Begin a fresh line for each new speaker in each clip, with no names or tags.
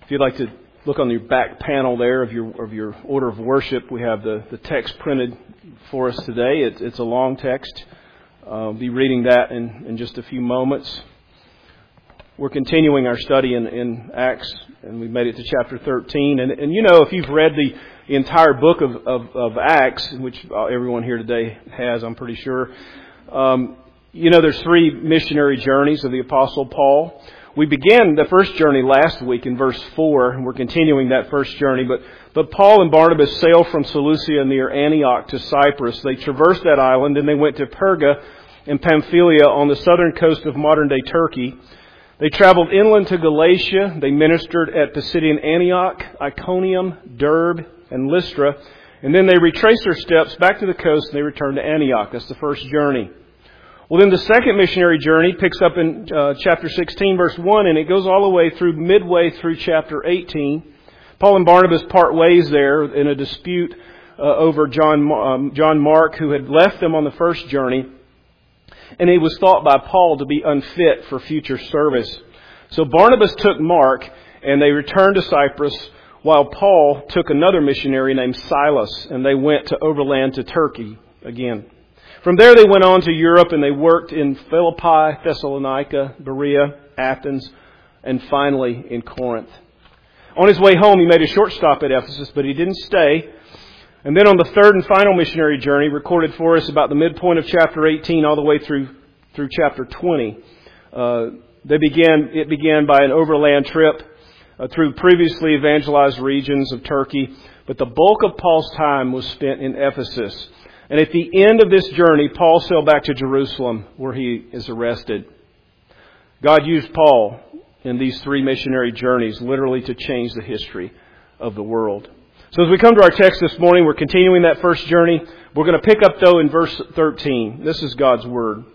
If you'd like to look on your back panel there of your order of worship, we have the text printed for us today. It's a long text. I'll be reading that in just a few moments. We're continuing our study in Acts, and we've made it to chapter 13. And you know, if you've read the entire book of Acts, which everyone here today has, I'm pretty sure, you know there's three missionary journeys of the Apostle Paul. We began the first journey last week in verse 4, and we're continuing that first journey. But Paul and Barnabas sailed from Seleucia near Antioch to Cyprus. They traversed that island, and they went to Perga and Pamphylia on the southern coast of modern-day Turkey. They traveled inland to Galatia. They ministered at Pisidian Antioch, Iconium, Derbe, and Lystra. And then they retraced their steps back to the coast, and they returned to Antioch. That's the first journey. Well, then the second missionary journey picks up in chapter 16, verse 1, and it goes all the way through midway through chapter 18. Paul and Barnabas part ways there in a dispute over John Mark, who had left them on the first journey, and he was thought by Paul to be unfit for future service. So Barnabas took Mark, and they returned to Cyprus, while Paul took another missionary named Silas, and they went to overland to Turkey again. From there they went on to Europe, and they worked in Philippi, Thessalonica, Berea, Athens, and finally in Corinth. On his way home, he made a short stop at Ephesus, but he didn't stay. And then on the third and final missionary journey, recorded for us about the midpoint of chapter 18 all the way through chapter 20, it began by an overland trip through previously evangelized regions of Turkey, but the bulk of Paul's time was spent in Ephesus. And at the end of this journey, Paul sailed back to Jerusalem, where he is arrested. God used Paul in these three missionary journeys literally to change the history of the world. So as we come to our text this morning, we're continuing that first journey. We're going to pick up, though, in verse 13. This is God's Word.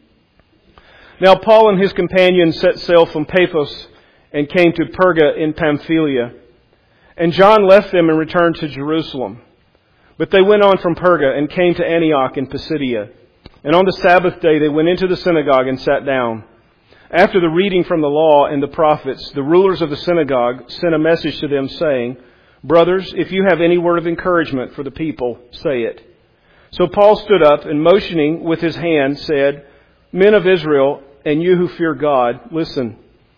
Now Paul and his companions set sail from Paphos and came to Perga in Pamphylia. And John left them and returned to Jerusalem. But they went on from Perga and came to Antioch in Pisidia. And on the Sabbath day they went into the synagogue and sat down. After the reading from the law and the prophets, the rulers of the synagogue sent a message to them saying, "Brothers, if you have any word of encouragement for the people, say it." So Paul stood up and motioning with his hand said, "Men of Israel, and you who fear God, listen.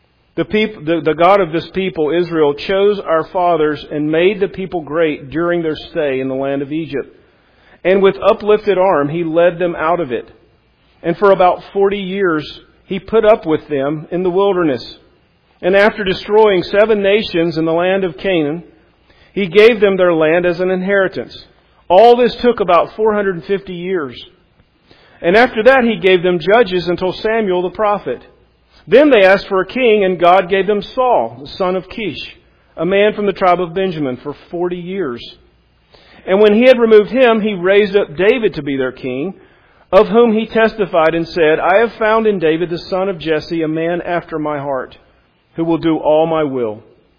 The God of this people, Israel, chose our fathers and made the people great during their stay in the land of Egypt. And with uplifted arm, He led them out of it. And for about 40 years, He put up with them in the wilderness. And after destroying 7 nations in the land of Canaan, He gave them their land as an inheritance. All this took about 450 years. And after that, He gave them judges until Samuel the prophet. Then they asked for a king, and God gave them Saul, the son of Kish, a man from the tribe of Benjamin, for 40 years. And when He had removed him, He raised up David to be their king, of whom He testified and said, I have found in David the son of Jesse a man after my heart, who will do all my will.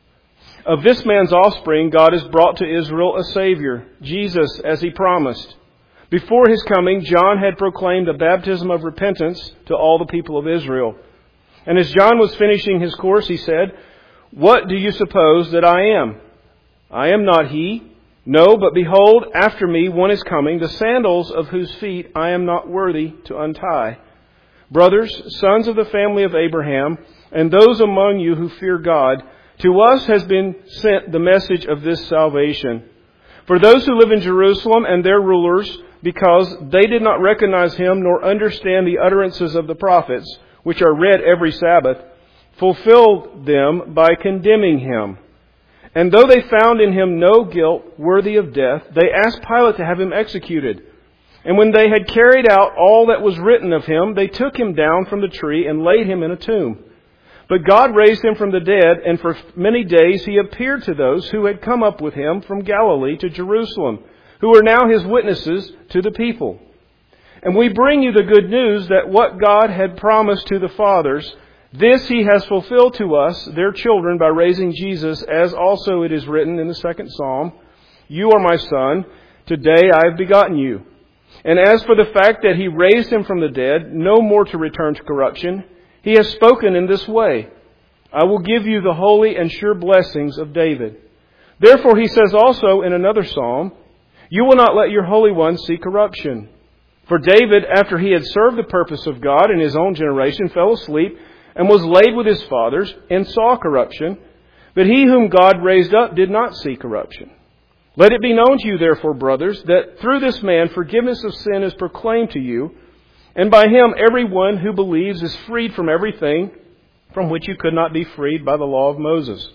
Of this man's offspring, God has brought to Israel a Savior, Jesus, as He promised. Before His coming, John had proclaimed a baptism of repentance to all the people of Israel. And as John was finishing his course, he said, What do you suppose that I am? I am not he. No, but behold, after me one is coming, the sandals of whose feet I am not worthy to untie. Brothers, sons of the family of Abraham, and those among you who fear God, to us has been sent the message of this salvation. For those who live in Jerusalem and their rulers, because they did not recognize Him nor understand the utterances of the prophets, which are read every Sabbath, fulfilled them by condemning Him. And though they found in Him no guilt worthy of death, they asked Pilate to have Him executed. And when they had carried out all that was written of Him, they took Him down from the tree and laid Him in a tomb. But God raised Him from the dead, and for many days He appeared to those who had come up with Him from Galilee to Jerusalem, who are now His witnesses to the people. And we bring you the good news that what God had promised to the fathers, this He has fulfilled to us, their children, by raising Jesus, as also it is written in the second Psalm, You are my son, today I have begotten you. And as for the fact that He raised Him from the dead, no more to return to corruption, He has spoken in this way, I will give you the holy and sure blessings of David. Therefore he says also in another psalm, you will not let your Holy One see corruption. For David, after he had served the purpose of God in his own generation, fell asleep and was laid with his fathers and saw corruption. But he whom God raised up did not see corruption. Let it be known to you, therefore, brothers, that through this man forgiveness of sin is proclaimed to you, and by him everyone who believes is freed from everything from which you could not be freed by the law of Moses.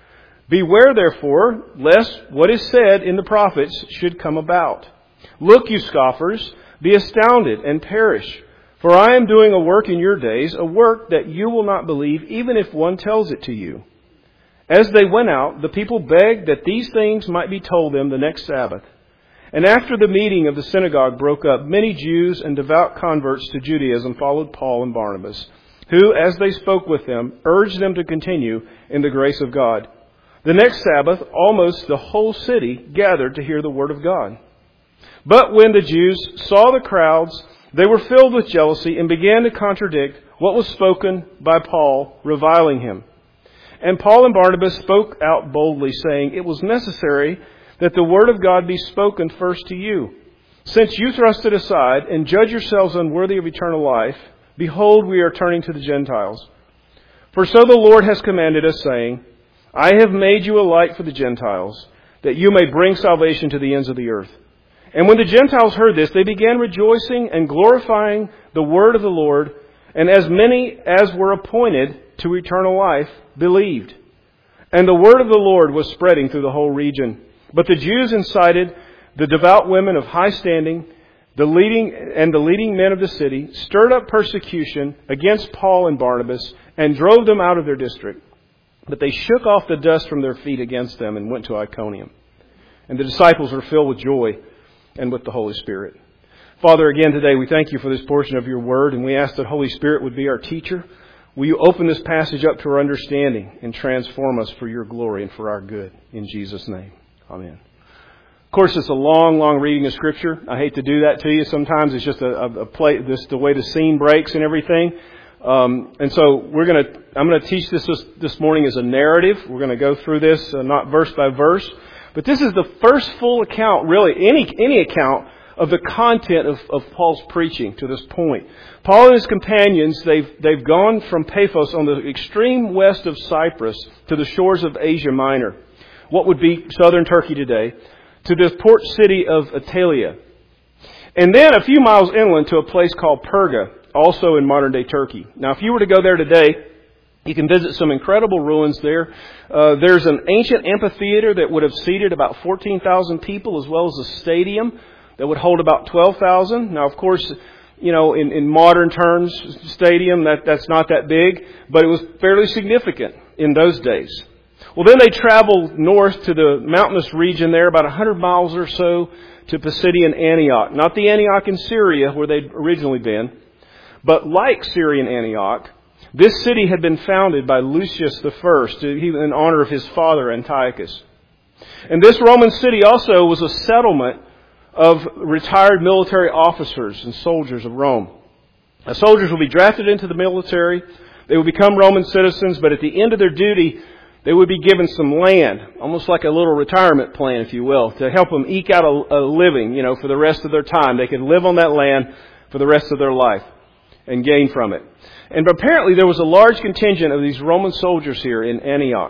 Beware, therefore, lest what is said in the prophets should come about. Look, you scoffers, be astounded and perish. For I am doing a work in your days, a work that you will not believe, even if one tells it to you. As they went out, the people begged that these things might be told them the next Sabbath. And after the meeting of the synagogue broke up, many Jews and devout converts to Judaism followed Paul and Barnabas, who, as they spoke with them, urged them to continue in the grace of God. The next Sabbath, almost the whole city gathered to hear the word of God. But when the Jews saw the crowds, they were filled with jealousy and began to contradict what was spoken by Paul, reviling him. And Paul and Barnabas spoke out boldly, saying, it was necessary that the word of God be spoken first to you. Since you thrust it aside and judge yourselves unworthy of eternal life, behold, we are turning to the Gentiles. For so the Lord has commanded us, saying, I have made you a light for the Gentiles, that you may bring salvation to the ends of the earth. And when the Gentiles heard this, they began rejoicing and glorifying the word of the Lord, and as many as were appointed to eternal life believed. And the word of the Lord was spreading through the whole region. But the Jews incited the devout women of high standing, the leading men of the city, stirred up persecution against Paul and Barnabas, and drove them out of their district. But they shook off the dust from their feet against them and went to Iconium. And the disciples were filled with joy and with the Holy Spirit. Father, again today we thank you for this portion of your word, and we ask that Holy Spirit would be our teacher. Will you open this passage up to our understanding and transform us for your glory and for our good? In Jesus' name, amen. Of course, it's a long, long reading of Scripture. I hate to do that to you. Sometimes it's just a play, the way the scene breaks and everything. And so I'm going to teach this morning as a narrative. We're going to go through this, not verse by verse. But this is the first full account, really, any account of the content of Paul's preaching to this point. Paul and his companions, they've gone from Paphos on the extreme west of Cyprus to the shores of Asia Minor, what would be southern Turkey today, to the port city of Attalia. And then a few miles inland to a place called Perga, also in modern-day Turkey. Now, if you were to go there today, you can visit some incredible ruins there. There's an ancient amphitheater that would have seated about 14,000 people, as well as a stadium that would hold about 12,000. Now, of course, you know, in modern terms, stadium, that's not that big, but it was fairly significant in those days. Well, then they traveled north to the mountainous region there, about 100 miles or so, to Pisidian Antioch. Not the Antioch in Syria, where they'd originally been, but like Syrian Antioch, this city had been founded by Lucius I in honor of his father Antiochus. And this Roman city also was a settlement of retired military officers and soldiers of Rome. The soldiers would be drafted into the military. They would become Roman citizens, but at the end of their duty, they would be given some land, almost like a little retirement plan, if you will, to help them eke out a living, you know, for the rest of their time. They could live on that land for the rest of their life and gain from it. And apparently there was a large contingent of these Roman soldiers here in Antioch.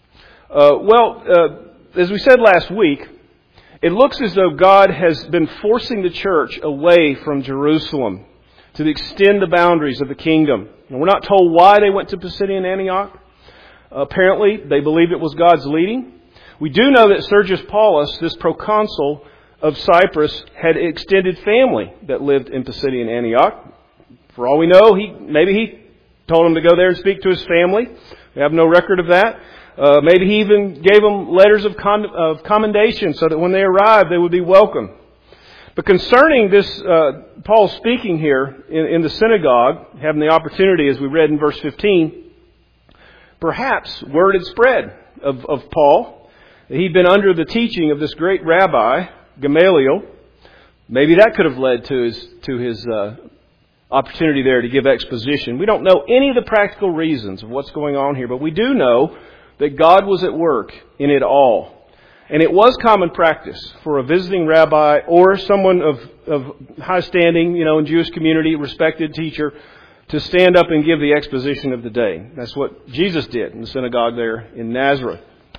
As we said last week, it looks as though God has been forcing the church away from Jerusalem to extend the boundaries of the kingdom. And we're not told why they went to Pisidian Antioch. Apparently, they believed it was God's leading. We do know that Sergius Paulus, this proconsul of Cyprus, had extended family that lived in Pisidian Antioch. For all we know, maybe he told him to go there and speak to his family. We have no record of that. Maybe he even gave them letters of commendation so that when they arrived, they would be welcome. But concerning this, Paul speaking here in the synagogue, having the opportunity, as we read in verse 15, perhaps word had spread of Paul. He'd been under the teaching of this great rabbi, Gamaliel. Maybe that could have led to his opportunity there to give exposition. We don't know any of the practical reasons of what's going on here, but we do know that God was at work in it all. And it was common practice for a visiting rabbi or someone of high standing, in Jewish community, respected teacher, to stand up and give the exposition of the day. That's what Jesus did in the synagogue there in Nazareth.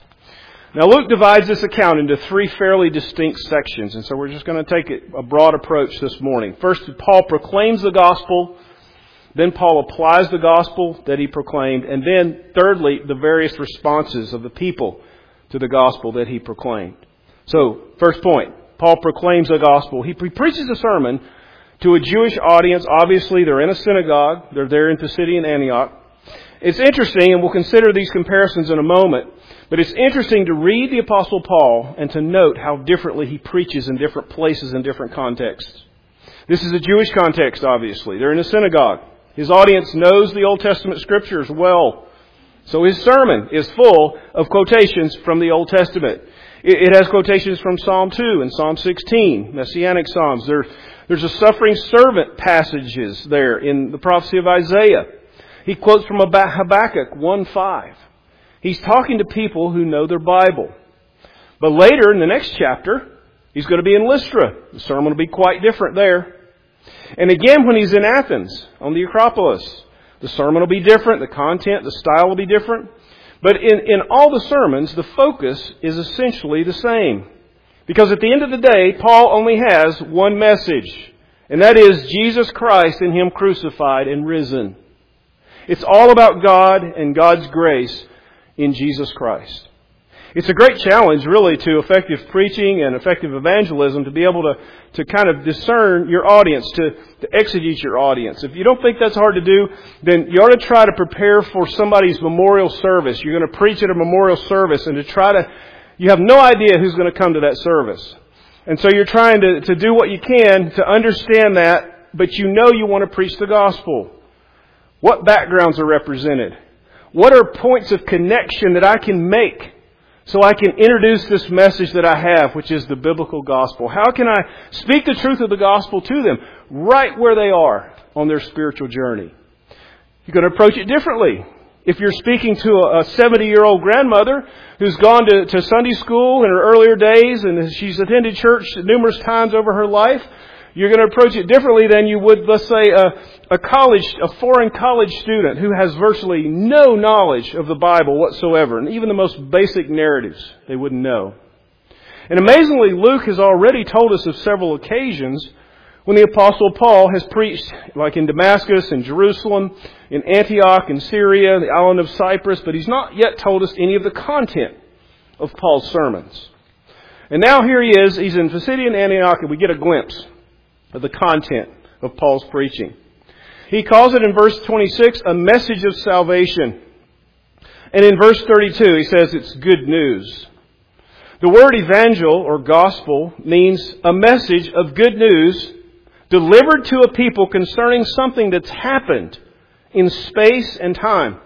Now Luke divides this account into three fairly distinct sections, and so we're just going to take a broad approach this morning. First, Paul proclaims the gospel. Then Paul applies the gospel that he proclaimed. And then, thirdly, the various responses of the people to the gospel that he proclaimed. So, first point, Paul proclaims the gospel. He preaches a sermon to a Jewish audience. Obviously, they're in a synagogue. They're there in Pisidian Antioch. It's interesting, and we'll consider these comparisons in a moment, but it's interesting to read the Apostle Paul and to note how differently he preaches in different places and different contexts. This is a Jewish context, obviously. They're in a synagogue. His audience knows the Old Testament Scriptures well. So his sermon is full of quotations from the Old Testament. It has quotations from Psalm 2 and Psalm 16, Messianic Psalms. There's a suffering servant passages there in the prophecy of Isaiah. He quotes from Habakkuk 1:5. He's talking to people who know their Bible. But later in the next chapter, he's going to be in Lystra. The sermon will be quite different there. And again, when he's in Athens on the Acropolis, the sermon will be different, the content, the style will be different. But in all the sermons, the focus is essentially the same. Because at the end of the day, Paul only has one message. And that is Jesus Christ and Him crucified and risen. It's all about God and God's grace in Jesus Christ. It's a great challenge, really, to effective preaching and effective evangelism to be able to kind of discern your audience, to exegete your audience. If you don't think that's hard to do, then you ought to try to prepare for somebody's memorial service. You're going to preach at a memorial service, and you have no idea who's going to come to that service. And so you're trying to do what you can to understand that, but you want to preach the gospel. What backgrounds are represented? What are points of connection that I can make so I can introduce this message that I have, which is the biblical gospel? How can I speak the truth of the gospel to them right where they are on their spiritual journey? You're going to approach it differently. If you're speaking to a 70-year-old grandmother who's gone to Sunday school in her earlier days and she's attended church numerous times over her life, you're going to approach it differently than you would, let's say, a foreign college student who has virtually no knowledge of the Bible whatsoever, and even the most basic narratives they wouldn't know. And amazingly, Luke has already told us of several occasions when the Apostle Paul has preached, like in Damascus and Jerusalem, in Antioch and Syria, the island of Cyprus, but he's not yet told us any of the content of Paul's sermons. And now here he is, he's in Pisidian Antioch, and we get a glimpse of the content of Paul's preaching. He calls it in verse 26 a message of salvation. And in verse 32 he says it's good news. The word evangel or gospel means a message of good news delivered to a people concerning something that's happened in space and time.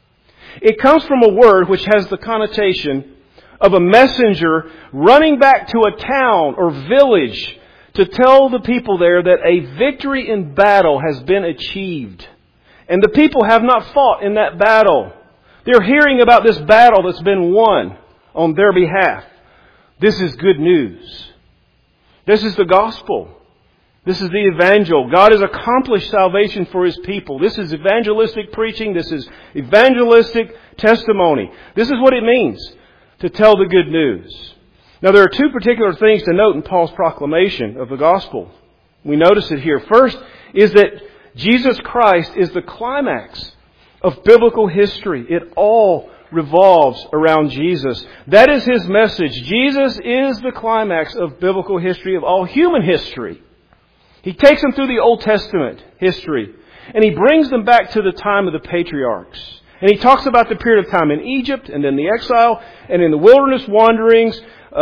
It comes from a word which has the connotation of a messenger running back to a town or village to tell the people there that a victory in battle has been achieved. And the people have not fought in that battle. They're hearing about this battle that's been won on their behalf. This is good news. This is the gospel. This is the evangel. God has accomplished salvation for His people. This is evangelistic preaching. This is evangelistic testimony. This is what it means to tell the good news. Now, there are two particular things to note in Paul's proclamation of the gospel. We notice it here. First is that Jesus Christ is the climax of biblical history. It all revolves around Jesus. That is His message. Jesus is the climax of biblical history, of all human history. He takes them through the Old Testament history, and He brings them back to the time of the patriarchs. And He talks about the period of time in Egypt, and then the exile, and in the wilderness wanderings,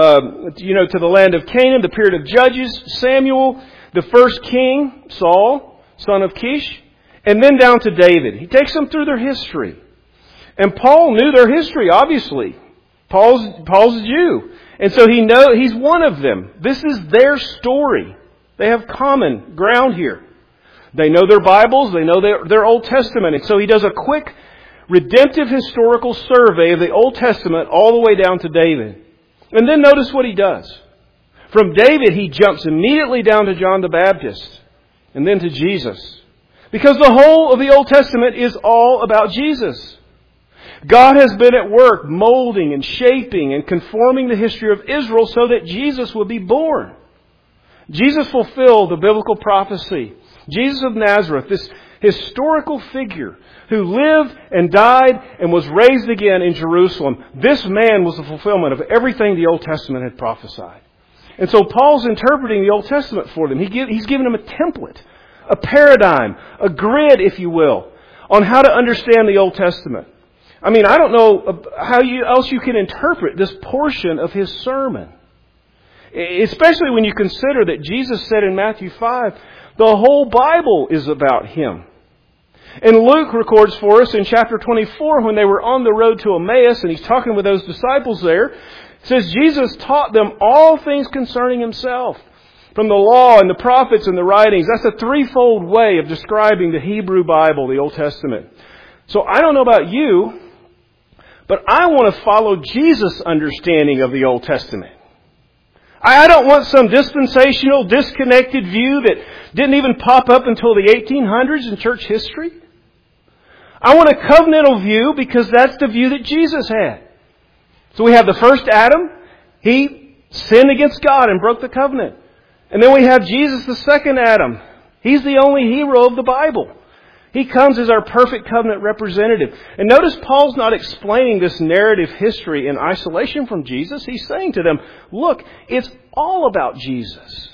to the land of Canaan, the period of Judges, Samuel, the first king, Saul, son of Kish, and then down to David. He takes them through their history. And Paul knew their history, obviously. Paul's a Jew. And so he's one of them. This is their story. They have common ground here. They know their Bibles. They know their Old Testament. And so he does a quick redemptive historical survey of the Old Testament all the way down to David. And then notice what he does. From David, he jumps immediately down to John the Baptist and then to Jesus. Because the whole of the Old Testament is all about Jesus. God has been at work molding and shaping and conforming the history of Israel so that Jesus would be born. Jesus fulfilled the biblical prophecy. Jesus of Nazareth, this historical figure who lived and died and was raised again in Jerusalem. This man was the fulfillment of everything the Old Testament had prophesied. And so Paul's interpreting the Old Testament for them. He's given them a template, a paradigm, a grid, if you will, on how to understand the Old Testament. I mean, I don't know how else you can interpret this portion of his sermon. Especially when you consider that Jesus said in Matthew 5, the whole Bible is about Him. And Luke records for us in chapter 24 when they were on the road to Emmaus and he's talking with those disciples there. It says Jesus taught them all things concerning Himself. From the law and the prophets and the writings. That's a threefold way of describing the Hebrew Bible, the Old Testament. So I don't know about you, but I want to follow Jesus' understanding of the Old Testament. I don't want some dispensational, disconnected view that didn't even pop up until the 1800s in church history. I want a covenantal view because that's the view that Jesus had. So we have the first Adam. He sinned against God and broke the covenant. And then we have Jesus, the second Adam. He's the only hero of the Bible. He comes as our perfect covenant representative. And notice Paul's not explaining this narrative history in isolation from Jesus. He's saying to them, look, it's all about Jesus.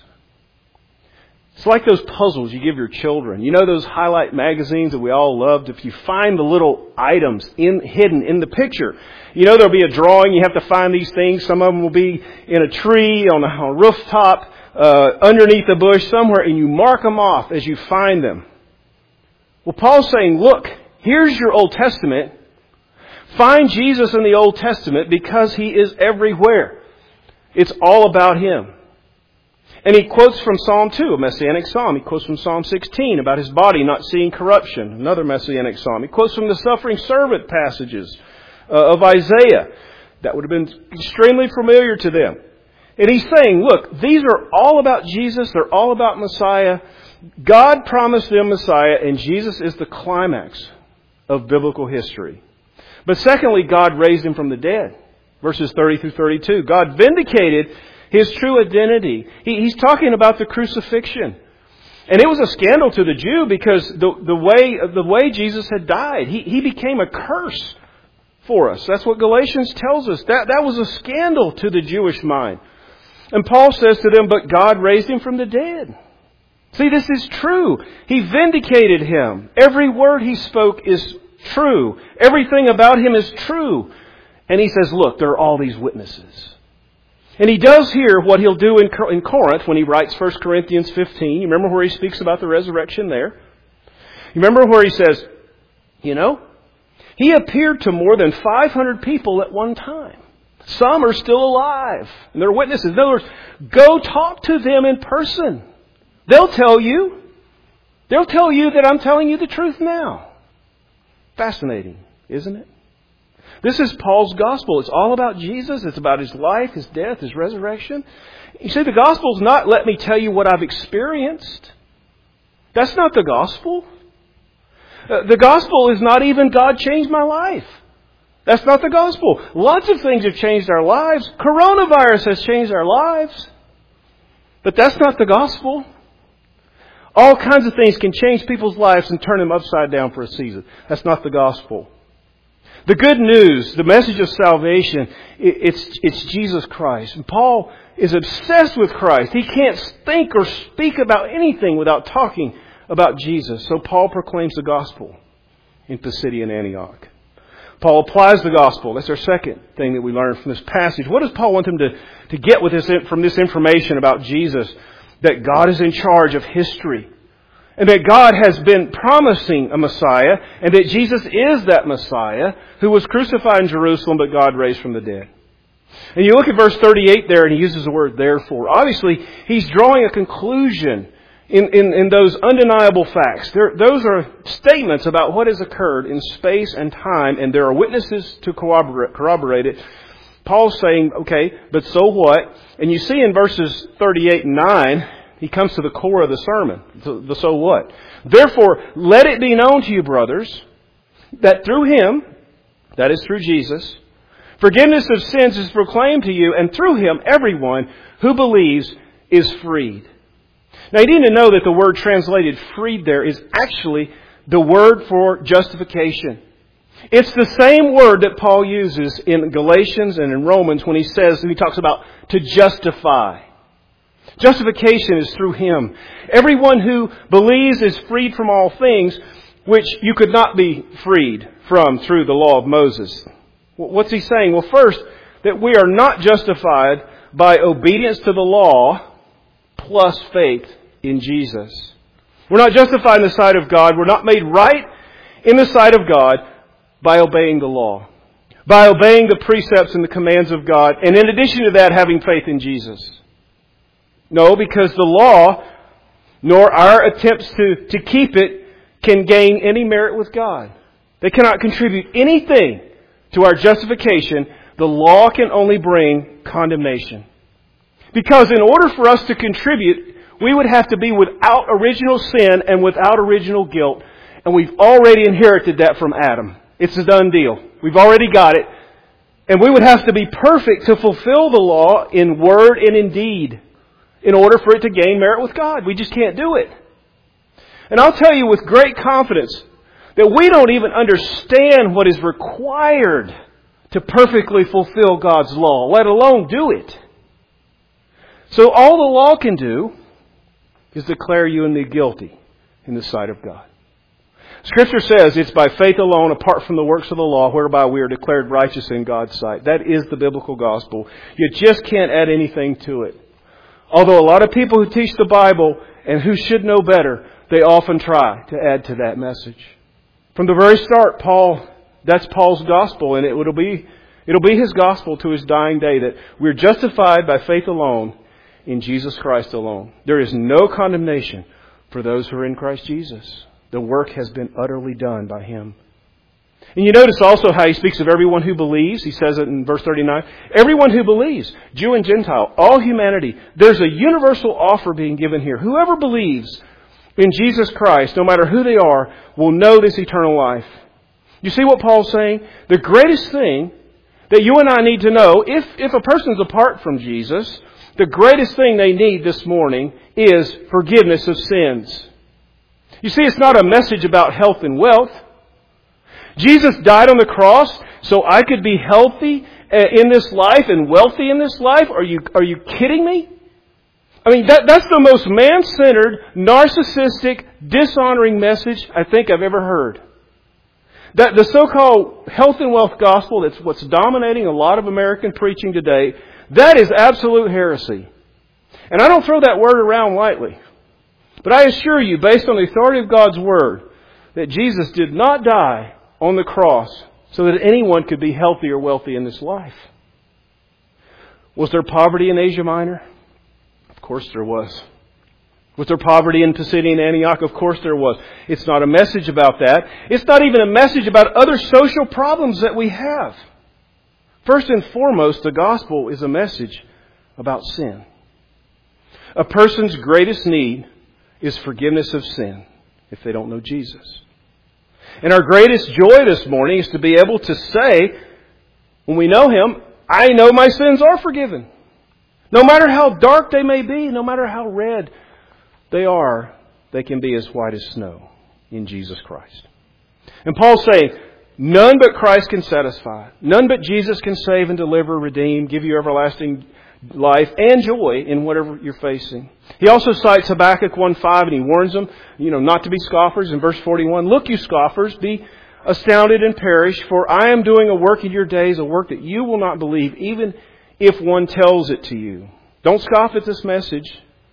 It's like those puzzles you give your children. You know those highlight magazines that we all loved? If you find the little items hidden in the picture. You know there'll be a drawing. You have to find these things. Some of them will be in a tree, on a rooftop, underneath a bush, somewhere. And you mark them off as you find them. Well, Paul's saying, look, here's your Old Testament. Find Jesus in the Old Testament because He is everywhere. It's all about Him. And he quotes from Psalm 2, a Messianic psalm. He quotes from Psalm 16 about His body not seeing corruption, another Messianic psalm. He quotes from the suffering servant passages of Isaiah. That would have been extremely familiar to them. And he's saying, look, these are all about Jesus. They're all about Messiah. God promised them Messiah, and Jesus is the climax of biblical history. But secondly, God raised Him from the dead. Verses 30 through 32. God vindicated His true identity. He's talking about the crucifixion. And it was a scandal to the Jew because the way Jesus had died, He became a curse for us. That's what Galatians tells us. That was a scandal to the Jewish mind. And Paul says to them, but God raised Him from the dead. See, this is true. He vindicated Him. Every word He spoke is true. Everything about Him is true. And He says, look, there are all these witnesses. And He does here what He'll do in Corinth when He writes 1 Corinthians 15. You remember where He speaks about the resurrection there? You remember where He says, He appeared to more than 500 people at one time. Some are still alive. And they're witnesses. In other words, go talk to them in person. They'll tell you. They'll tell you that I'm telling you the truth now. Fascinating, isn't it? This is Paul's gospel. It's all about Jesus. It's about His life, His death, His resurrection. You see, the gospel is not let me tell you what I've experienced. That's not the gospel. The gospel is not even God changed my life. That's not the gospel. Lots of things have changed our lives. Coronavirus has changed our lives. But that's not the gospel. All kinds of things can change people's lives and turn them upside down for a season. That's not the gospel. The good news, the message of salvation, it's Jesus Christ. And Paul is obsessed with Christ. He can't think or speak about anything without talking about Jesus. So Paul proclaims the gospel in Pisidian Antioch. Paul applies the gospel. That's our second thing that we learn from this passage. What does Paul want them to get with from this information about Jesus? That God is in charge of history. And that God has been promising a Messiah. And that Jesus is that Messiah who was crucified in Jerusalem but God raised from the dead. And you look at verse 38 there and he uses the word therefore. Obviously, he's drawing a conclusion in those undeniable facts. Those are statements about what has occurred in space and time, and there are witnesses to corroborate it. Paul's saying, okay, but so what? And you see in verses 38 and 9, he comes to the core of the sermon. The so what? Therefore, let it be known to you, brothers, that through Him, that is through Jesus, forgiveness of sins is proclaimed to you, and through Him, everyone who believes is freed. Now, you need to know that the word translated freed there is actually the word for justification. It's the same word that Paul uses in Galatians and in Romans when he talks about to justify. Justification is through Him. Everyone who believes is freed from all things which you could not be freed from through the law of Moses. What's he saying? Well, first, that we are not justified by obedience to the law plus faith in Jesus. We're not justified in the sight of God. We're not made right in the sight of God by obeying the law, by obeying the precepts and the commands of God, and in addition to that, having faith in Jesus. No, because the law, nor our attempts to keep it, can gain any merit with God. They cannot contribute anything to our justification. The law can only bring condemnation. Because in order for us to contribute, we would have to be without original sin and without original guilt. And we've already inherited that from Adam. It's a done deal. We've already got it. And we would have to be perfect to fulfill the law in word and in deed in order for it to gain merit with God. We just can't do it. And I'll tell you with great confidence that we don't even understand what is required to perfectly fulfill God's law, let alone do it. So all the law can do is declare you and me guilty in the sight of God. Scripture says it's by faith alone, apart from the works of the law, whereby we are declared righteous in God's sight. That is the biblical gospel. You just can't add anything to it. Although a lot of people who teach the Bible and who should know better, they often try to add to that message. From the very start, that's Paul's gospel, and it'll be his gospel to his dying day that we're justified by faith alone in Jesus Christ alone. There is no condemnation for those who are in Christ Jesus. The work has been utterly done by Him. And you notice also how he speaks of everyone who believes. He says it in verse 39. Everyone who believes, Jew and Gentile, all humanity. There's a universal offer being given here. Whoever believes in Jesus Christ, no matter who they are, will know this eternal life. You see what Paul's saying? The greatest thing that you and I need to know, if a person's apart from Jesus, the greatest thing they need this morning is forgiveness of sins. You see, it's not a message about health and wealth. Jesus died on the cross so I could be healthy in this life and wealthy in this life. Are you kidding me? I mean, that's the most man-centered, narcissistic, dishonoring message I think I've ever heard. That the so-called health and wealth gospel, that's what's dominating a lot of American preaching today, that is absolute heresy. And I don't throw that word around lightly. But I assure you, based on the authority of God's Word, that Jesus did not die on the cross so that anyone could be healthy or wealthy in this life. Was there poverty in Asia Minor? Of course there was. Was there poverty in Pisidian Antioch? Of course there was. It's not a message about that. It's not even a message about other social problems that we have. First and foremost, the gospel is a message about sin. A person's greatest need is forgiveness of sin if they don't know Jesus. And our greatest joy this morning is to be able to say, when we know Him, I know my sins are forgiven. No matter how dark they may be, no matter how red they are, they can be as white as snow in Jesus Christ. And Paul's saying, none but Christ can satisfy. None but Jesus can save and deliver, redeem, give you everlasting life and joy in whatever you're facing. He also cites Habakkuk 1:5 and he warns them, not to be scoffers. In verse 41, look, you scoffers, be astounded and perish, for I am doing a work in your days, a work that you will not believe, even if one tells it to you. Don't scoff at this message.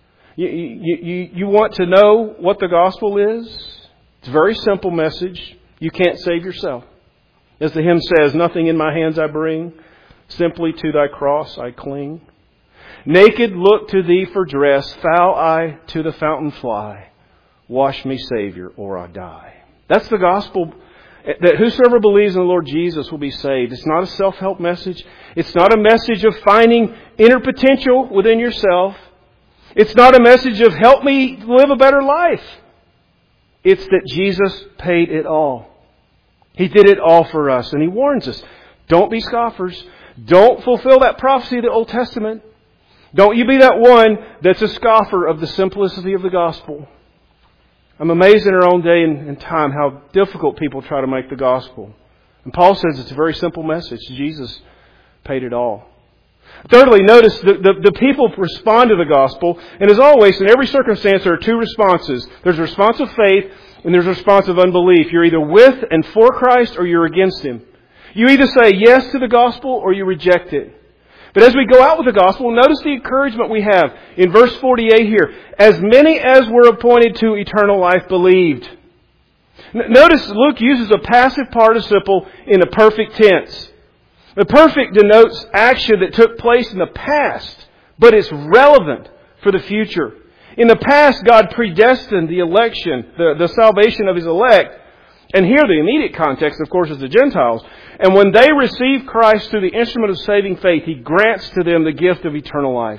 You want to know what the gospel is? It's a very simple message. You can't save yourself. As the hymn says, nothing in my hands I bring, simply to thy cross I cling. Naked look to Thee for dress, foul I to the fountain fly. Wash me, Savior, or I die. That's the gospel, that whosoever believes in the Lord Jesus will be saved. It's not a self-help message. It's not a message of finding inner potential within yourself. It's not a message of help me live a better life. It's that Jesus paid it all. He did it all for us. And He warns us, don't be scoffers. Don't fulfill that prophecy of the Old Testament. Don't you be that one that's a scoffer of the simplicity of the gospel. I'm amazed in our own day and time how difficult people try to make the gospel. And Paul says it's a very simple message. Jesus paid it all. Thirdly, notice the people respond to the gospel. And as always, in every circumstance, there are two responses. There's a response of faith and there's a response of unbelief. You're either with and for Christ or you're against Him. You either say yes to the gospel or you reject it. But as we go out with the gospel, notice the encouragement we have in verse 48 here. As many as were appointed to eternal life believed. Notice Luke uses a passive participle in the perfect tense. The perfect denotes action that took place in the past, but it's relevant for the future. In the past, God predestined the election, the salvation of His elect. And here the immediate context, of course, is the Gentiles. And when they receive Christ through the instrument of saving faith, He grants to them the gift of eternal life.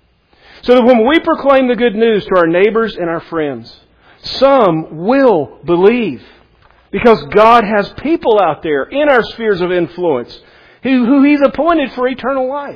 So that when we proclaim the good news to our neighbors and our friends, some will believe. Because God has people out there in our spheres of influence who He's appointed for eternal life.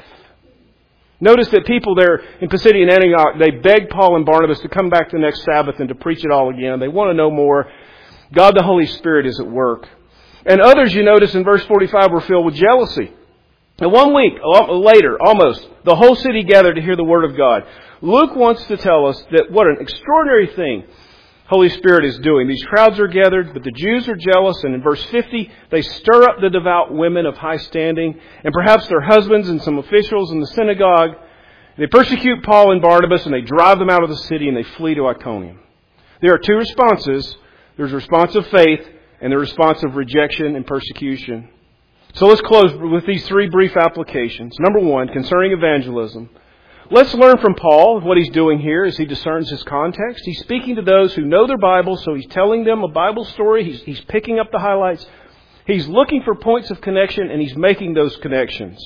Notice that people there in Pisidian Antioch, they begged Paul and Barnabas to come back the next Sabbath and to preach it all again. They want to know more. God the Holy Spirit is at work. And others, you notice in verse 45, were filled with jealousy. And 1 week later, almost, the whole city gathered to hear the Word of God. Luke wants to tell us that what an extraordinary thing Holy Spirit is doing. These crowds are gathered, but the Jews are jealous. And in verse 50, they stir up the devout women of high standing, and perhaps their husbands and some officials in the synagogue. They persecute Paul and Barnabas, and they drive them out of the city, and they flee to Iconium. There are two responses. There's a response of faith and the response of rejection and persecution. So let's close with these three brief applications. Number one, concerning evangelism. Let's learn from Paul what he's doing here as he discerns his context. He's speaking to those who know their Bible, so he's telling them a Bible story. He's picking up the highlights. He's looking for points of connection, and he's making those connections.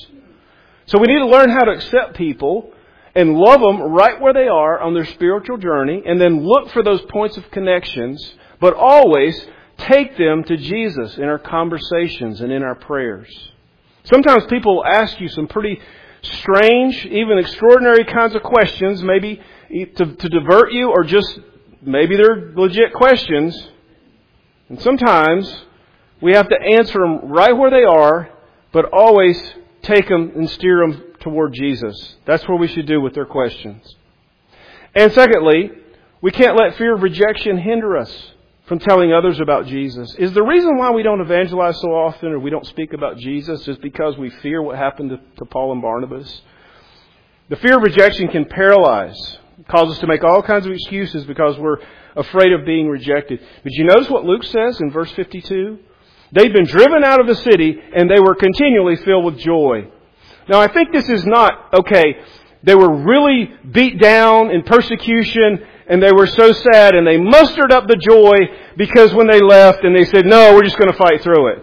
So we need to learn how to accept people and love them right where they are on their spiritual journey, and then look for those points of connections, but always take them to Jesus in our conversations and in our prayers. Sometimes people ask you some pretty strange, even extraordinary kinds of questions, maybe to divert you, or just maybe they're legit questions. And sometimes we have to answer them right where they are, but always take them and steer them toward Jesus. That's what we should do with their questions. And secondly, we can't let fear of rejection hinder us from telling others about Jesus. Is the reason why we don't evangelize so often or we don't speak about Jesus is because we fear what happened to Paul and Barnabas? The fear of rejection can paralyze, cause us to make all kinds of excuses because we're afraid of being rejected. But you notice what Luke says in verse 52? They'd been driven out of the city and they were continually filled with joy. Now I think this is not, they were really beat down in persecution and they were so sad, and they mustered up the joy because when they left and they said, no, we're just going to fight through it.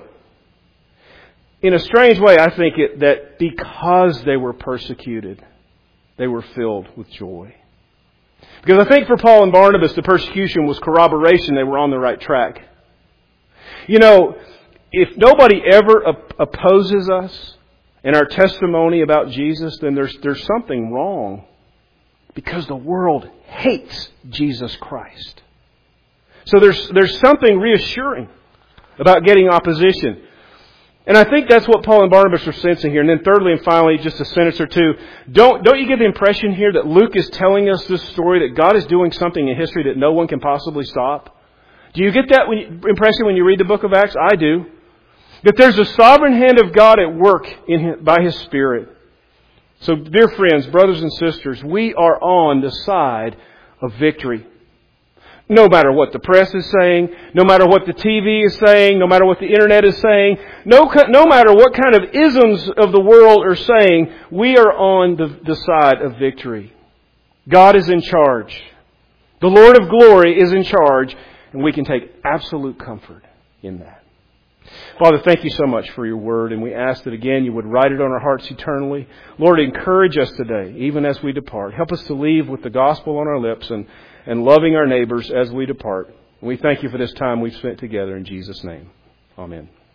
In a strange way, I think that because they were persecuted, they were filled with joy. Because I think for Paul and Barnabas, the persecution was corroboration they were on the right track. You know, if nobody ever opposes us in our testimony about Jesus, then there's something wrong. Because the world hates Jesus Christ. So there's something reassuring about getting opposition. And I think that's what Paul and Barnabas are sensing here. And then thirdly and finally, just a sentence or two. Don't you get the impression here that Luke is telling us this story that God is doing something in history that no one can possibly stop? Do you get that impression when you read the book of Acts? I do. That there's a sovereign hand of God at work by His Spirit. So, dear friends, brothers and sisters, we are on the side of victory. No matter what the press is saying, no matter what the TV is saying, no matter what the internet is saying, no matter what kind of isms of the world are saying, we are on the side of victory. God is in charge. The Lord of glory is in charge, and we can take absolute comfort in that. Father, thank you so much for your word, and we ask that again you would write it on our hearts eternally. Lord, encourage us today, even as we depart. Help us to leave with the gospel on our lips and loving our neighbors as we depart. And we thank you for this time we've spent together in Jesus' name. Amen.